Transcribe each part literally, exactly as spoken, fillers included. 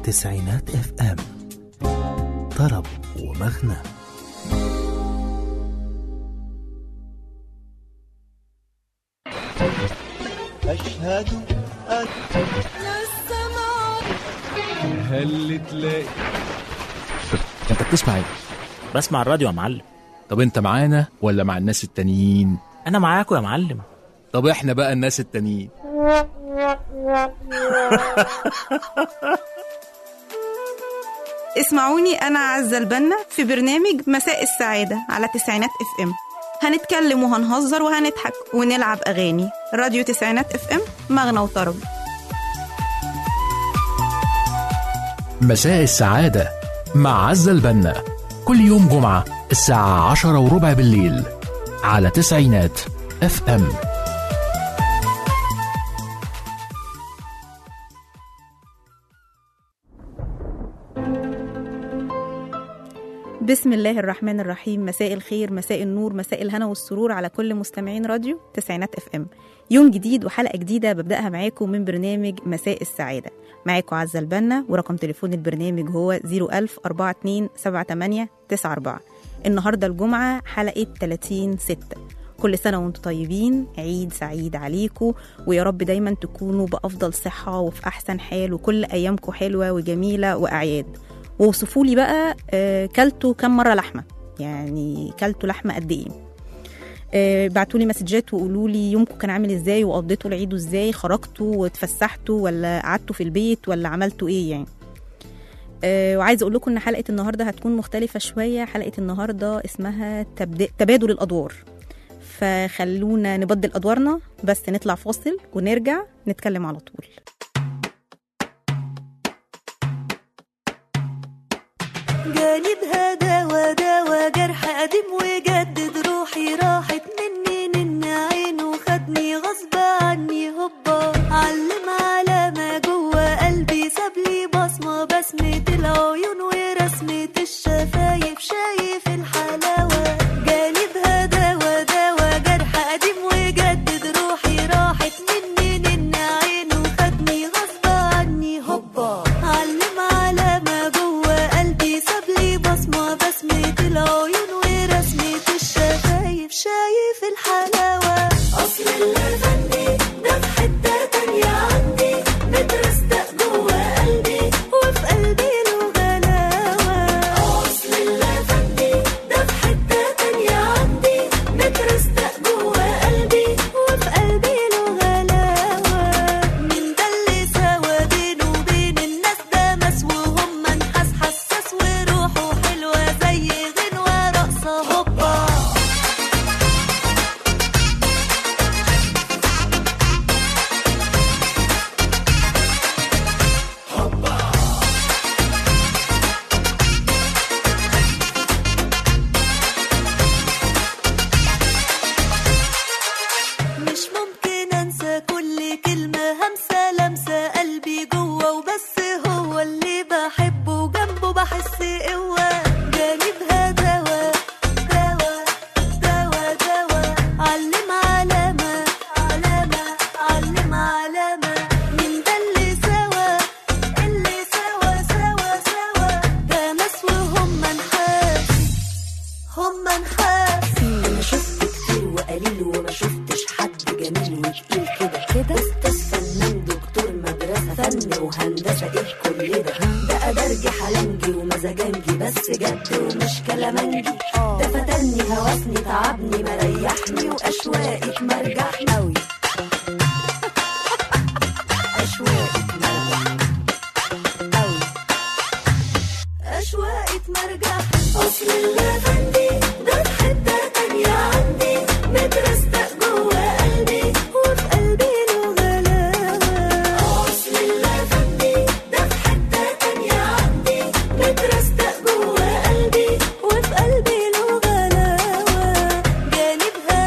تسعينات اف ام، طرب ومغنى. أشهد أن هل تلاقي انت بتسمع ايه؟ بسمع الراديو يا معلم. طب انت معانا ولا مع الناس التانيين؟ انا معاكم يا معلم. طب احنا بقى الناس التانيين. اسمعوني أنا عزة البنا في برنامج مساء السعادة على تسعينات اف ام. هنتكلم وهنهزر وهنضحك ونلعب أغاني. راديو تسعينات اف ام، مغنى وطرب. مساء السعادة مع عزة البنا كل يوم جمعة الساعة عشرة وربع بالليل على تسعينات اف ام. بسم الله الرحمن الرحيم. مساء الخير، مساء النور، مساء الهنا والسرور على كل مستمعين راديو تسعينات اف ام. يوم جديد وحلقة جديدة ببدأها معاكم من برنامج مساء السعادة. معاكم عزة البنا، ورقم تليفون البرنامج هو صفر ألف أربعة اتنين سبعة تمانية تسعة أربعة. النهاردة الجمعة حلقة ثلاثين ستة. كل سنة وانتم طيبين، عيد سعيد عليكم، ويا رب دايما تكونوا بأفضل صحة وفي أحسن حال، وكل أيامكم حلوة وجميلة وأعياد. ووصفوا لي بقى آه كلتوا كم مرة لحمة، يعني كلتوا لحمة قد ايه. آه بعتوا لي مسجات وقولوا لي يومكم كان عامل ازاي، وقضيتوا العيد ازاي، خرجتوا واتفسحتوا ولا قعدتوا في البيت ولا عملتوا ايه يعني. آه وعايزه اقول لكم ان حلقة النهاردة هتكون مختلفة شوية. حلقة النهاردة اسمها تبد... تبادل الادوار، فخلونا نبدل ادوارنا. بس نطلع فاصل ونرجع نتكلم على طول. جاني بهداوة داوى جرح قديم وجدد، روحي راحت مني نن عين وخدني غصب عني هوبا. علم على ما جوه قلبي، سابلي بصمة بسمة العيون ورسمة الشفايف، شايف الحلاوة. جاني بهداوة داوى جرح قديم وجدد، روحي راحت مني نن عين وخدني غصب عني هوبا. علم على ما جوه قلبي، سابلي بصمة بسمة العيون ورسمة الشفايف، شايف الحلاوة. أصل اللافندي ده في حتة تانية عندي، مترستق جوه قلبي وفي قلبي له غلاوة. أصل اللافندي ده في حتة تانية عندي، مترستق جوه قلبي وفي قلبي له غلاوة. من ده اللي سوا بينه وبين الناس ده مسوهم منحس حساس، وروحه حلوة زي غنوة رقصة هوبا. مش ممكن انسى كل كلمة همسة لمسة قلبي جوه وبس، هو اللي بحبه وجنبه بحس قوة. جانبها دوا دوا دوا دوا، علم علامة علامة علم علامة. من ده اللي سوا اللي سوا سوا سوا، ده ناس وهم نحاس هم نحاس. انا شفت كتير وقليل وما شفتش حد جميل وتقيل كده كده. استاذ فنان دكتور مدرسة فن وهندسة، ايه كل ده؟ ده أدرجي حلنجي ومزاجنجي، بس جد ومش كلامنجي. ده فتني هوسني تعبني مريحني، وأشواقك مرجحني أوي. أشواقك مرجحني أوي، أشواقك مرجحني. أصل اللافندي ده في حتة تانية عندي، مترستق جوه قلبي وفي قلبي له غلاوة. أصل اللافندي ده في حتة تانية عندي، مترستق جوه قلبي وفي قلبي له غلاوة. جانبها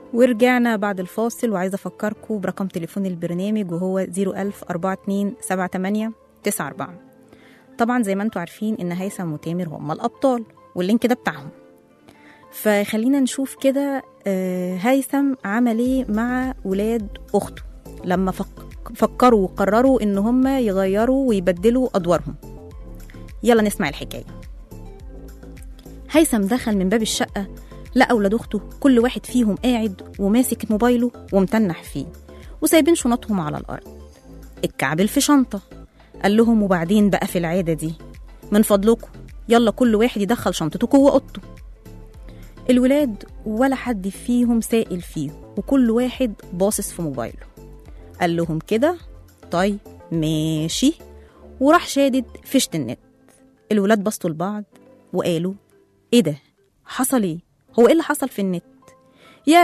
ورجعنا بعد الفاصل، وعايزة أفكركم برقم تليفون البرنامج وهو صفر ألف أربعة اتنين سبعة تمانية تسعة أربعة. طبعا زي ما انتوا عارفين إن هيثم وتامر هم الأبطال واللينك ده بتاعهم. فخلينا نشوف كده آه، هيثم عمل ايه مع ولاد أخته لما فك- فكروا وقرروا إن هم يغيروا ويبدلوا أدوارهم. يلا نسمع الحكاية. هيثم دخل من باب الشقة، لقى ولاد أخته كل واحد فيهم قاعد وماسك موبايله ومتنح فيه وسايبين شنطهم على الأرض، الكعبل في شنطة. قال لهم وبعدين بقى في العادة دي من فضلكم يلا كل واحد يدخل شنطته جوه أوضته. الولاد ولا حد فيهم سائل فيه وكل واحد باصص في موبايله. قال لهم كده طيب ماشي، وراح شادد فيشة النت. الولاد بصوا لبعض وقالوا ايه ده؟ حصل ايه؟ هو ايه اللي حصل في النت يا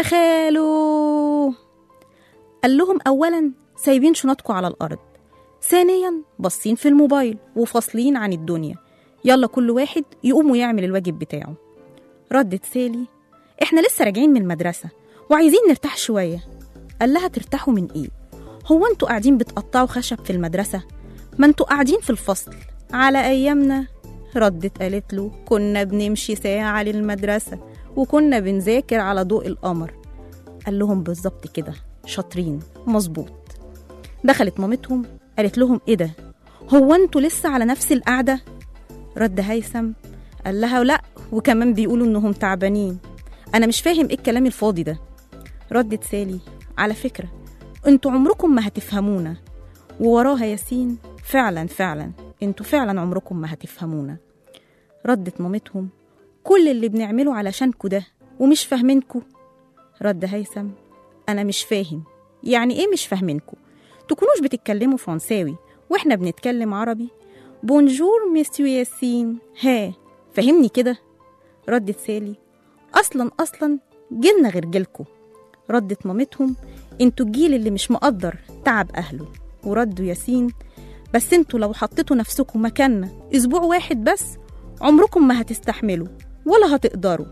خالو؟ قال لهم اولا سايبين شنطكم على الارض، ثانيا باصين في الموبايل وفاصلين عن الدنيا، يلا كل واحد يقوم ويعمل الواجب بتاعه. ردت سالي احنا لسه راجعين من المدرسة وعايزين نرتاح شوية. قال لها ترتاحوا من ايه؟ هو انتوا قاعدين بتقطعوا خشب في المدرسة؟ ما انتوا قاعدين في الفصل على ايامنا. ردت قالت له كنا بنمشي ساعة للمدرسة وكنا بنذاكر على ضوء القمر. قال لهم بالظبط كده، شاطرين مظبوط. دخلت مامتهم قالت لهم ايه ده؟ هو انتوا لسه على نفس القعدة؟ رد هيثم قال لها لا، وكمان بيقولوا انهم تعبانين. انا مش فاهم ايه الكلام الفاضي ده. ردت سالي على فكرة انتوا عمركم ما هتفهمونا. ووراها ياسين فعلا فعلا انتوا فعلا عمركم ما هتفهمونا. ردت مامتهم كل اللي بنعمله علشانكوا ده ومش فاهمينكوا. رد هيثم انا مش فاهم يعني ايه مش فاهمينكوا؟ تكونوش بتتكلموا فرنساوي واحنا بنتكلم عربي؟ بونجور ميسيو ياسين، ها فهمني كده. ردت سالي اصلا اصلا جيلنا غير جيلكوا. ردت مامتهم انتوا الجيل اللي مش مقدر تعب اهله. وردوا ياسين بس انتوا لو حطيتوا نفسكم مكاننا اسبوع واحد بس عمركم ما هتستحملوا ولا هتقدروا.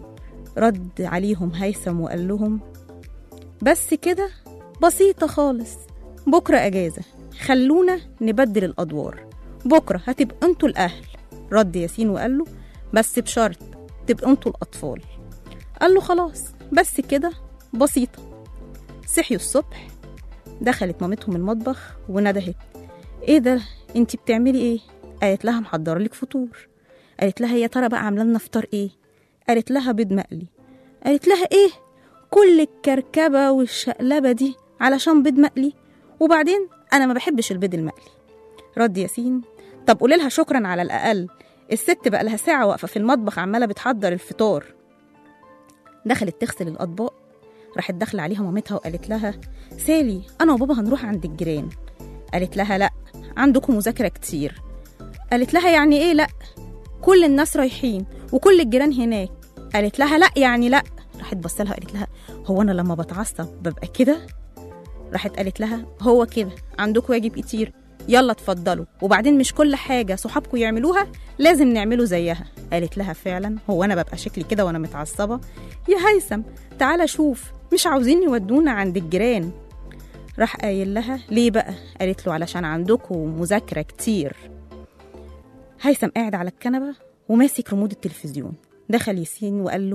رد عليهم هيثم وقال لهم بس كده بسيطة خالص، بكرة اجازة خلونا نبدل الادوار، بكرة هتبقى انتوا الاهل. رد ياسين وقال له بس بشرط تبقى انتوا الاطفال. قال له خلاص بس كده بسيطة. صحيوا الصبح، دخلت مامتهم المطبخ وندهت ايه ده انتي بتعملي ايه؟ قالت لها محضره لك فطور. قالت لها يا ترى بقى عامله لنا فطار ايه؟ قالت لها بيض مقلي. قالت لها ايه كل الكركبه والشقلبه دي علشان بيض مقلي؟ وبعدين انا ما بحبش البيض المقلي. رد ياسين طب قولي لها شكرا على الاقل، الست بقى لها ساعه واقفه في المطبخ عماله بتحضر الفطار. دخلت تغسل الاطباق، راحت داخله عليها مامتها وقالت لها سالي انا وبابا هنروح عند الجيران. قالت لها لا عندكم مذاكره كتير. قالت لها يعني ايه لا؟ كل الناس رايحين وكل الجيران هناك. قالت لها لا يعني لا. راحت بصلها قالت لها هو انا لما بتعصب ببقى كده؟ راحت قالت لها هو كده، عندكم واجب كتير يلا اتفضلوا، وبعدين مش كل حاجه صحابكم يعملوها لازم نعمله زيها. قالت لها فعلا هو انا ببقى شكلي كده وانا متعصبه؟ يا هيثم تعالى شوف مش عاوزين يودونا عند الجيران. راح قايل لها ليه بقى؟ قالت له علشان عندكم مذاكره كتير. هيثم قاعد على الكنبه وماسك ريموت التلفزيون. دخل ياسين وقال له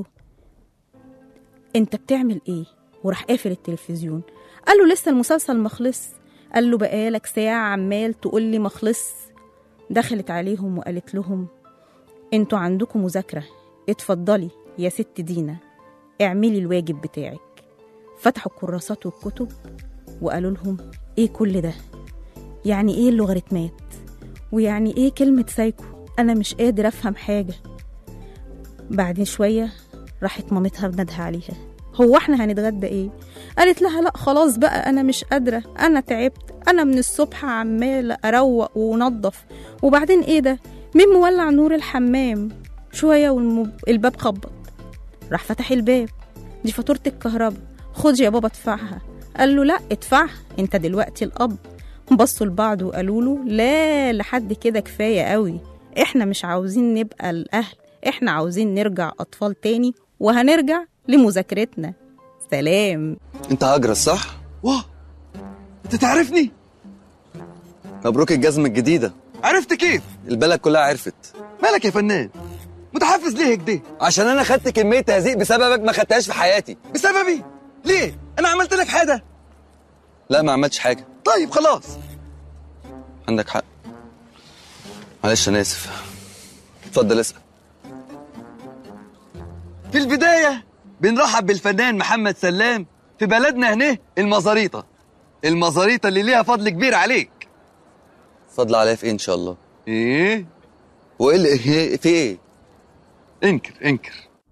انت بتعمل ايه؟ وراح قافل التلفزيون. قال له لسه المسلسل مخلص. قال له بقالك ساعه عمال تقول لي مخلص. دخلت عليهم وقالت لهم انتوا عندكم مذاكره، اتفضلي يا ست دينا اعملي الواجب بتاعك. فتحوا الكراسات والكتب وقالوا لهم ايه كل ده؟ يعني ايه اللوغاريتمات؟ ويعني ايه كلمة سايكو؟ انا مش قادر افهم حاجة. بعد شوية راحت مامتها بندها عليها هو احنا هنتغدى ايه؟ قالت لها لا خلاص بقى انا مش قادرة، انا تعبت، انا من الصبح عمالة اروق ونضف، وبعدين ايه ده؟ مين مولع نور الحمام؟ شوية والباب خبط. راح فتح الباب، دي فاتورة الكهرباء، خد يا بابا ادفعها. قال له لا ادفعها انت دلوقتي الاب. بصوا لبعض وقالوا له لا لحد كده كفاية قوي، احنا مش عاوزين نبقى الاهل، احنا عاوزين نرجع اطفال تاني وهنرجع لمذاكرتنا. سلام. انت هجرس صح؟ واه انت تعرفني؟ مبروك الجزمة الجديدة. عرفت كيف؟ البلد كلها عرفت. مالك يا فنان؟ متحفز ليه كده؟ عشان انا خدت كمية تهزيق بسببك ما خدتهاش في حياتي. بسببي؟ ليه؟ انا عملت لك حاجة؟ لا ما عملتش حاجة. طيب خلاص. عندك حق. معلش انا اسف. اتفضل اسأل. في البداية بنرحب بالفنان محمد سلام في بلدنا هنا المزاريطة. المزاريطة اللي ليها فضل كبير عليك. فضل عليا في ايه ان شاء الله؟ ايه؟ وايه اللي إيه؟ في ايه؟ انكر انكر.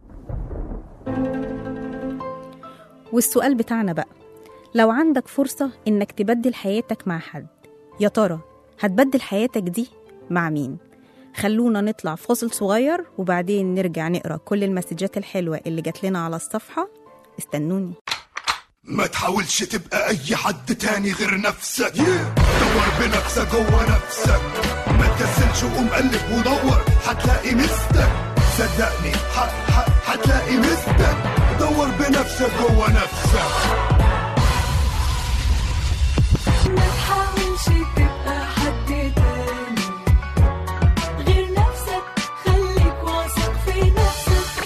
والسؤال بتاعنا بقى، لو عندك فرصة إنك تبدل حياتك مع حد، يا ترى هتبدل حياتك دي مع مين؟ خلونا نطلع فاصل صغير وبعدين نرجع نقرأ كل المسجات الحلوة اللي جات لنا على الصفحة. استنوني. ما تحاولش تبقى أي حد تاني غير نفسك. دور بنفسك جوه نفسك، ما تكسلش وقوم قلب ودور هتلاقي مستك. صدقني هتلاقي مستك. دور بنفسك جوه نفسك. ما تحاولش تبقى حد تاني غير نفسك. خليك واثق في نفسك.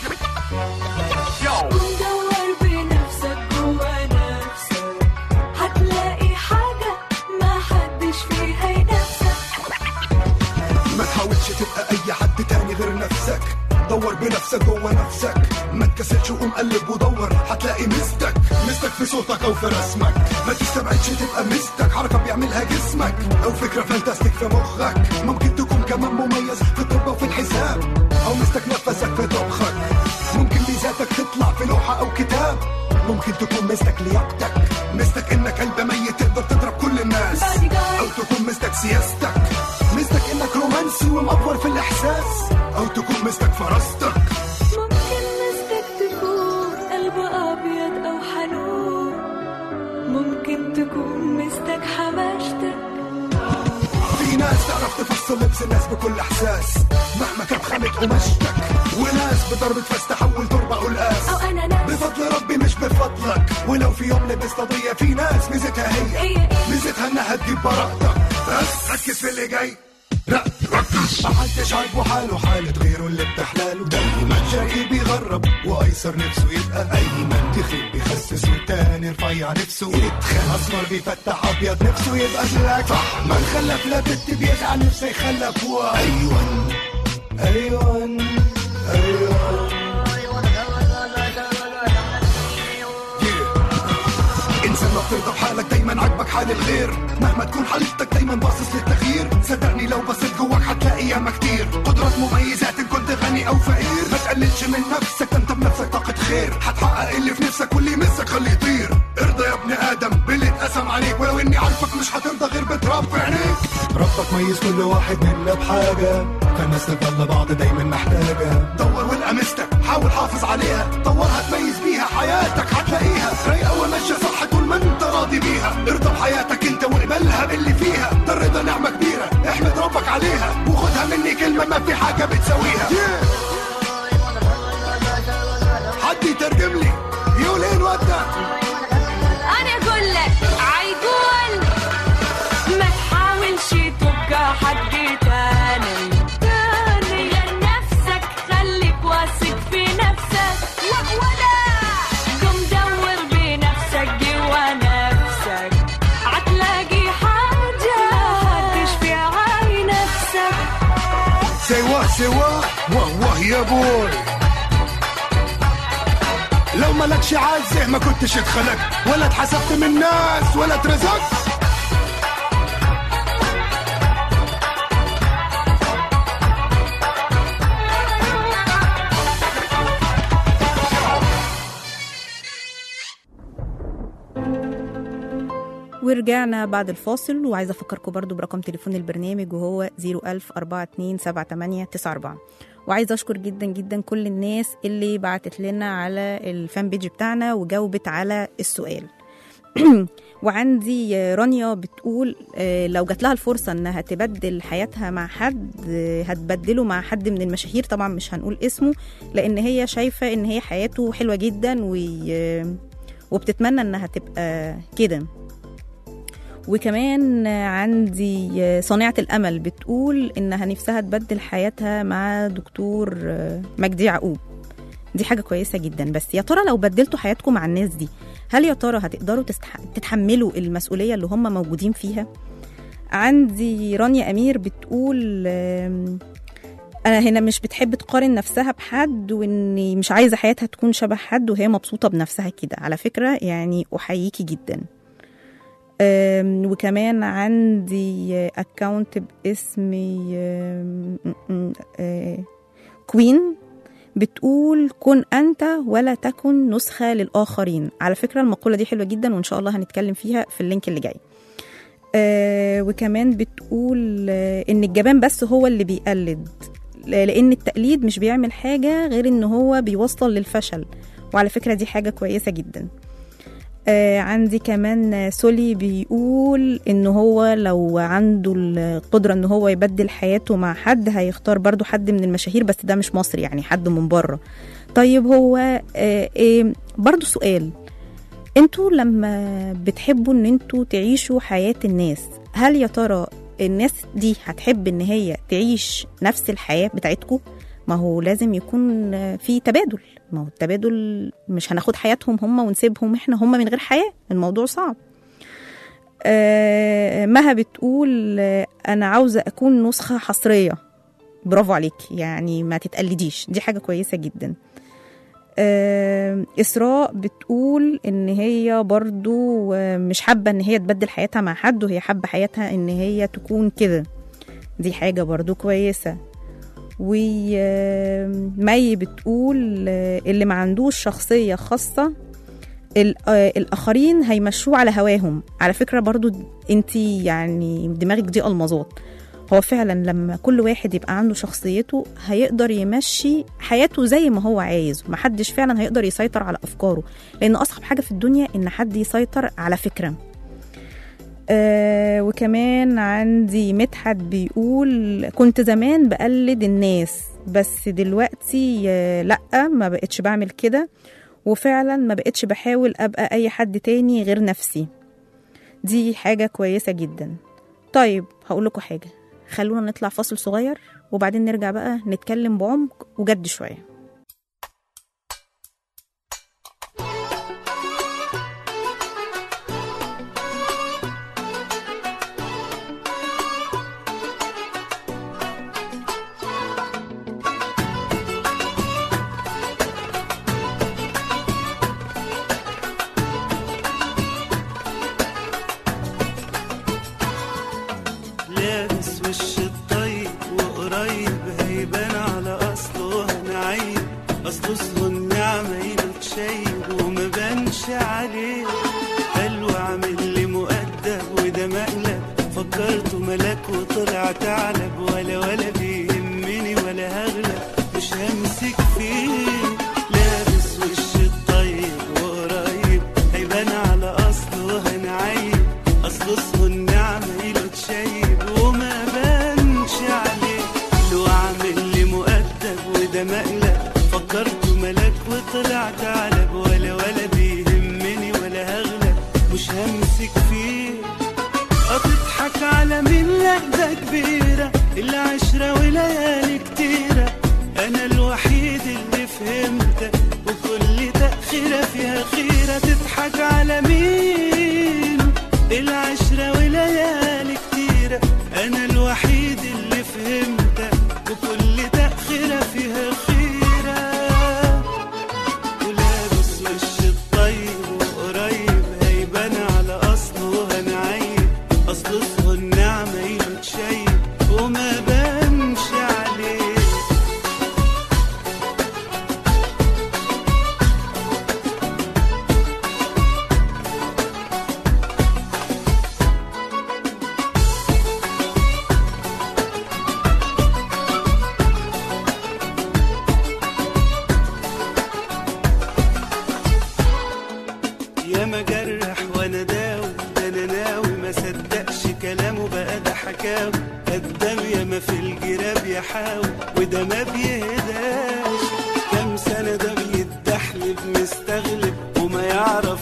ودور بنفسك جوا نفسك هتلاقي حاجة ما حدش فيها ينافسك. ما تحاولش تبقى أي حد تاني غير نفسك. دور بنفسك جوه نفسك، ما تكسلش وقوم قلب ودور هتلاقي مستك. مستك في صوتك او في رسمك، ما تستبعدش تبقى مستك. حركة بيعملها جسمك او فكرة فانتاستيك في مخك. ممكن تكون كمان مميز في الطب وفي الحساب، او مستك نفسك في طبخك. ممكن ميزاتك تطلع في لوحة او كتاب. ممكن تكون مستك لياقتك، مستك انك قلب ميت تقدر تضرب كل الناس. او تكون مستك سياستك، مستك انك رومانسي ومأفور في الاحساس. او تكون مستك فراستك. ممكن مستك تكون قلب ابيض او حنون. ممكن تكون مستك حماشتك. في ناس تعرف تفصل لبس الناس بكل احساس مهما كانت خامة قماشتك. وناس بضربة فاس تحول تربة قلقاس. او انا ناس بفضل ربي مش بفضلك. ولو في يوم لبست قضية في ناس ميزتها هي ميزتها انها تجيب براءتك. بس ركز في اللي جاي. لا ركز. محدش عاجبه حاله حالة غيره اللي بتحلاله. دايما شقي بيغرب وايسر نفسه يبقى ايمن. تخيل بيخسس والتاني رفيع نفسه يتخن. اسمر بيفتح ابيض نفسه يبقى بلاك. صح من خلف لا بنت بيزعل نفسه يخلف. ايوان ايوان ايوان. انسان ما بترضى بحالك دايما عاجبك حال الغير. مهما تكون حالتك دايما باصص للتغيير. صدقني لو بصيت جواك هتلاقي ياما كتير. قدرات مميزات ان كنت غني او فقير. ما تقللش من نفسك، انت بنفسك طاقة خير. هتحقق اللي في نفسك واللي يمسك خليه يطير. ارضى يا ابن ادم باللي اتقسم عليك. ولو اني عارفك مش هترضى غير بتراب في عينيك. ربك ميز كل واحد منا بحاجة، فالناس تفضل بعض دايما محتاجة. دور والقى مستك، حاول حافظ عليها. طورها تميز بيها حياتك هتلاقيها رايقة وماشية صح طول ما انت راضي بيها. ارضى بحياتك انت واقبلها باللي فيها. ده الرضا نعمة كبيرة احمد ربك عليها. وخدها مني كلمة ما في حاجة بتساويها. حد يترجم لي يقول ايه الواد ده؟ انا اقول لك عيقول ما تحاولش تبقى حد تاني تاني غير نفسك. خليك واثق في نفسك. ولا قم دور بنفسك جوا نفسك هتلاقي حاجة تشفي عاي نفسك. سوا سوا واه واه يا بوي. لو مالكش عزه ما كنتش اتخلقت ولا اتحسبت من الناس ولا اترزقت. ورجعنا بعد الفاصل، وعايزة أفكركم برضو برقم تليفون البرنامج وهو صفر ألف أربعة اتنين سبعة تمانية تسعة أربعة. وعايزة أشكر جدا جدا كل الناس اللي بعتت لنا على الفان بيج بتاعنا وجاوبت على السؤال. وعندي رانيا بتقول لو جات لها الفرصة انها تبدل حياتها مع حد هتبدله مع حد من المشاهير، طبعا مش هنقول اسمه، لان هي شايفة ان هي حياته حلوة جدا و وبتتمنى انها تبقى كده. وكمان عندي صانعة الأمل بتقول إنها نفسها تبدل حياتها مع دكتور مجدي يعقوب. دي حاجة كويسة جدا، بس يا ترى لو بدلتوا حياتكم مع الناس دي هل يا ترى هتقدروا تستح... تتحملوا المسؤولية اللي هم موجودين فيها؟ عندي رانيا أمير بتقول أنا هنا مش بتحب تقارن نفسها بحد، وإني مش عايزة حياتها تكون شبه حد وهي مبسوطة بنفسها كده. على فكرة يعني أحييكي جدا. وكمان عندي أكاونت باسمي كوين بتقول كن أنت ولا تكن نسخة للآخرين. على فكرة المقولة دي حلوة جدا، وإن شاء الله هنتكلم فيها في اللينك اللي جاي. آه وكمان بتقول آه إن الجبان بس هو اللي بيقلد، لأن التقليد مش بيعمل حاجة غير إن هو بيوصل للفشل. وعلى فكرة دي حاجة كويسة جدا. آه عندي كمان سولي بيقول إن هو لو عنده القدرة إن هو يبدل حياته مع حد هيختار برضو حد من المشاهير، بس ده مش مصري يعني حد من بره. طيب هو آه آه برضو سؤال، انتوا لما بتحبوا ان انتوا تعيشوا حياة الناس، هل يا ترى الناس دي هتحب ان هي تعيش نفس الحياة بتاعتكم؟ ما هو لازم يكون في تبادل، ما هو التبادل مش هناخد حياتهم هم ونسيبهم احنا هم من غير حياة، الموضوع صعب. آه مها بتقول انا عاوزة اكون نسخة حصرية. برافو عليك، يعني ما تتقلديش، دي حاجة كويسة جدا. آه إسراء بتقول إن هي برضو مش حابة إن هي تبدل حياتها مع حد، وهي حابة حياتها إن هي تكون كده، دي حاجة برضو كويسة. ومي بتقول اللي ما عندوش شخصية خاصة الآخرين هيمشوه على هواهم. على فكرة برضو انتي يعني دماغك دي ألمظات، هو فعلا لما كل واحد يبقى عنده شخصيته هيقدر يمشي حياته زي ما هو عايز، محدش فعلا هيقدر يسيطر على أفكاره، لأن أصعب حاجة في الدنيا إن حد يسيطر على فكرة. آه وكمان عندي مدحت بيقول كنت زمان بقلد الناس، بس دلوقتي آه لأ ما بقتش بعمل كده، وفعلا ما بقتش بحاول أبقى أي حد تاني غير نفسي. دي حاجة كويسة جدا. طيب هقول لكم حاجة، خلونا نطلع فاصل صغير وبعدين نرجع بقى نتكلم بعمق وجد شوية.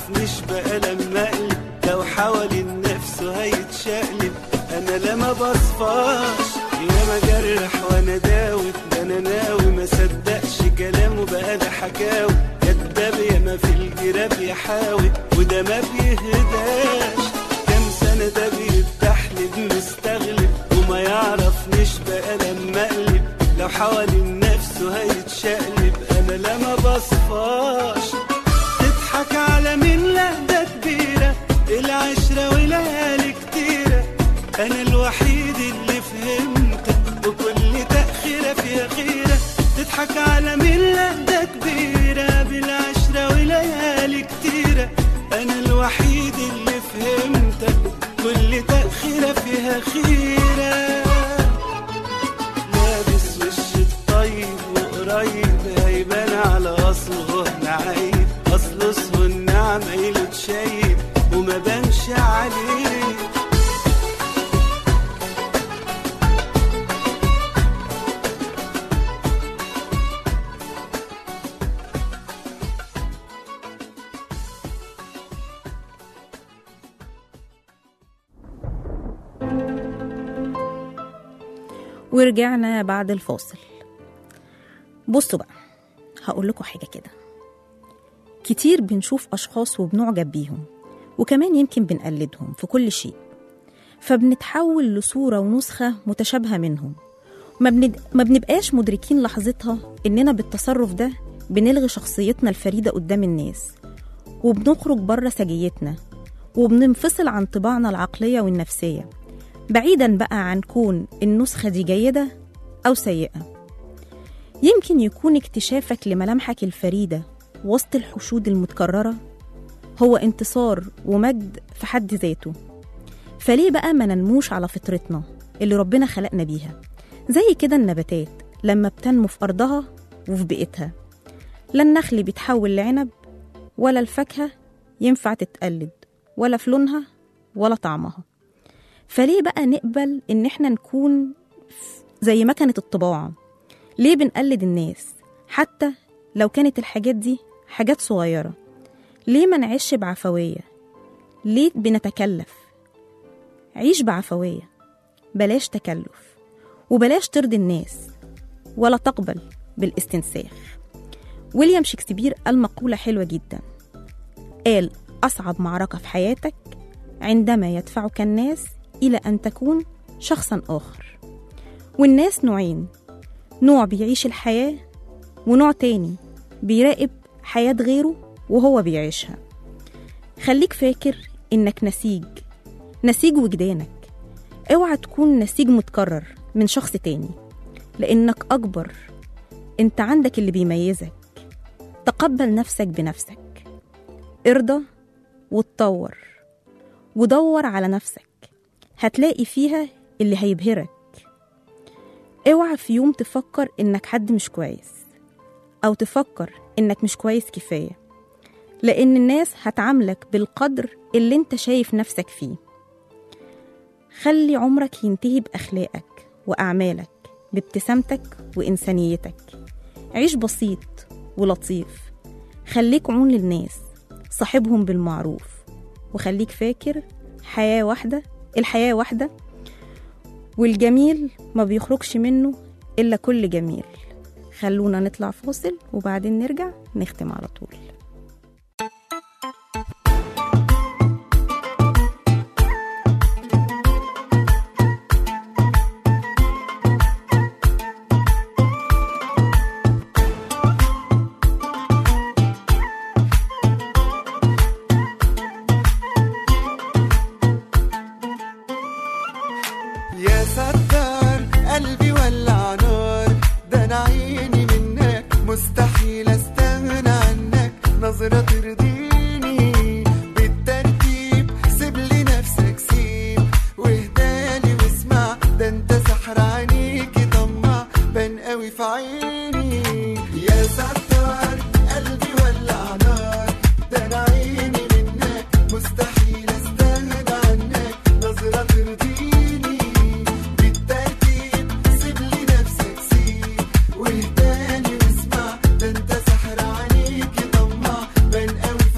يعرفنيش بقى لما اقلب، لو حوالين نفسه هيتشقلب. انا لا ما بصفاش يا ما جرح وانا داوي، ده انا ناوي ما صدقش كلامه بقى ده حكاوي. كداب يا ما في الجراب يحاول وده ما بيهداش. كام سنة ده بيتحلب مستغلب وما يعرفنيش بقى لما اقلب، لو حوالين نفسه هيتشقلب. انا لا ما بصفاش. تضحك على مين؟ لا ده كبيرة العشرة وليالي كتيرة. انا الوحيد اللي فهمتك وكل تأخيرة فيها خيرة. تضحك على مين؟ لا ده كبيرة بالعشرة وليالي كتيرة. انا الوحيد اللي فهمتك كل تأخيرة فيها خيرة. لابس وش الطيب وقريب هيبان على اصله نعيب. اصله اسهو النعمة يلو تشيب وما بانش عليه. ورجعنا بعد الفاصل. بصوا بقى، هقول لكم حاجة كده. كتير بنشوف أشخاص وبنعجب بيهم، وكمان يمكن بنقلدهم في كل شيء، فبنتحول لصورة ونسخة متشابهة منهم. ما, بند... ما بنبقاش مدركين لحظتها إننا بالتصرف ده بنلغي شخصيتنا الفريدة قدام الناس، وبنخرج بره سجيتنا، وبننفصل عن طباعنا العقلية والنفسية، بعيداً بقى عن كون النسخة دي جيدة أو سيئة. يمكن يكون اكتشافك لملامحك الفريدة وسط الحشود المتكررة هو انتصار ومجد في حد ذاته. فليه بقى ما ننموش على فطرتنا اللي ربنا خلقنا بيها؟ زي كده النباتات لما بتنمو في أرضها وفي بيئتها، لا النخل بيتحول لعنب، ولا الفاكهة ينفع تتقلد، ولا في لونها ولا طعمها. فليه بقى نقبل إن احنا نكون زي ما كانت الطباعة؟ ليه بنقلد الناس حتى لو كانت الحاجات دي حاجات صغيرة؟ ليه ما نعيش بعفوية؟ ليه بنتكلف؟ عيش بعفوية، بلاش تكلف، وبلاش ترضي الناس ولا تقبل بالاستنساخ. ويليام شكسبير قال مقولة حلوة جدا، قال: أصعب معركة في حياتك عندما يدفعك الناس إلى أن تكون شخصا آخر. والناس نوعين، نوع بيعيش الحياة، ونوع تاني بيراقب حياة غيره وهو بيعيشها. خليك فاكر إنك نسيج، نسيج وجدانك. اوعى تكون نسيج متكرر من شخص تاني، لأنك أكبر. انت عندك اللي بيميزك. تقبل نفسك بنفسك، ارضى وتطور ودور على نفسك، هتلاقي فيها اللي هيبهرك. اوعى في يوم تفكر إنك حد مش كويس، أو تفكر إنك مش كويس كفاية، لأن الناس هتعاملك بالقدر اللي انت شايف نفسك فيه. خلي عمرك ينتهي بأخلاقك وأعمالك، بابتسامتك وإنسانيتك. عيش بسيط ولطيف، خليك عون للناس، صاحبهم بالمعروف، وخليك فاكر حياة واحدة، الحياة واحدة، والجميل ما بيخرجش منه إلا كل جميل. خلونا نطلع فاصل وبعدين نرجع نختم على طول. يا ستار قلبي ولع نار، ده انا عيني منك مستحيل استغنى عنك. نظرة ترضيني بالترتيب، سيب لي نفسك سيب واهدالي واسمع، ده انت سحر عينيكي طمع بان قوي في عيني. يا ستار قلبي ولع نار، ده انا عيني منك مستحيل استغنى عنك. نظرة ترضيني واهداني واسمع، ده انت سحر عليكي طمع بان قوي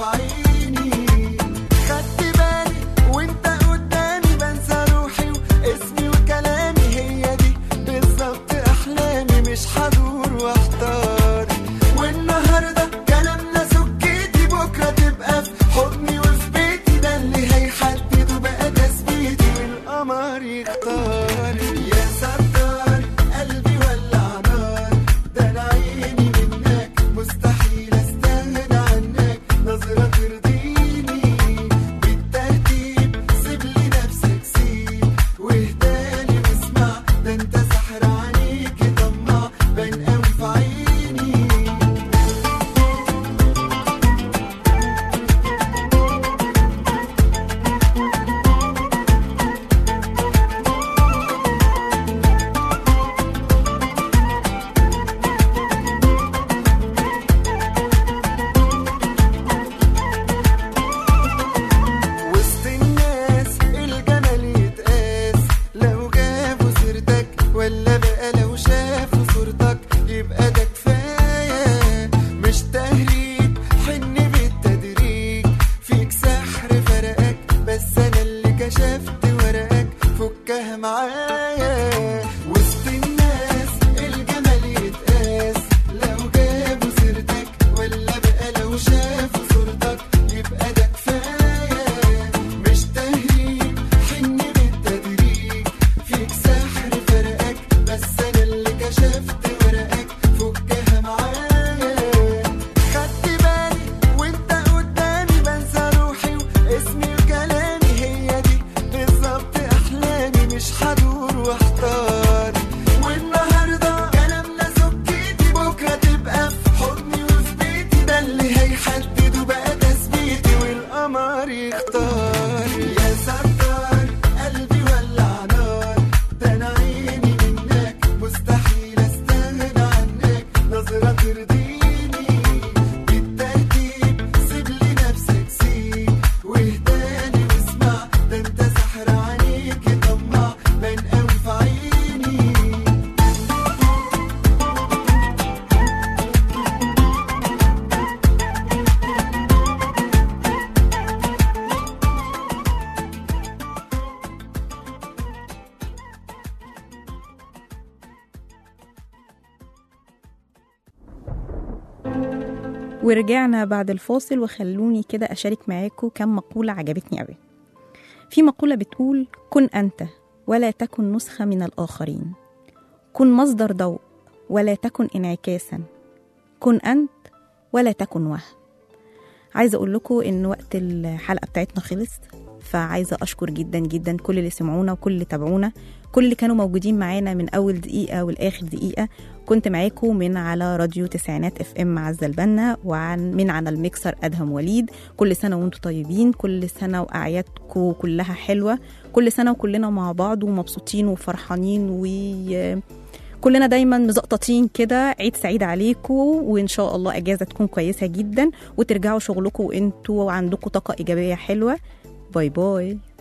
ورجعنا بعد الفاصل، وخلوني كده أشارك معاكم كم مقولة عجبتني قوي. في مقولة بتقول: كن أنت ولا تكن نسخة من الآخرين، كن مصدر ضوء ولا تكن انعكاسا، كن أنت ولا تكن وهم. عايزة أقول لكم إن وقت الحلقة بتاعتنا خلص، فعايزة أشكر جدا جدا كل اللي سمعونا وكل اللي تابعونا، كل اللي كانوا موجودين معانا من أول دقيقة والآخر دقيقة. كنت معاكم من على راديو تسعينات اف ام عزة البنا، وعن من على الميكسر أدهم وليد. كل سنة وانتم طيبين، كل سنة وأعيادكم كلها حلوة، كل سنة وكلنا مع بعض ومبسوطين وفرحانين، وكلنا دايما مزقططين كده. عيد سعيد عليكم، وإن شاء الله أجازة تكون كويسة جدا، وترجعوا شغلكم وانتوا وعندكم طاقة إيجابية حلوة. باي باي.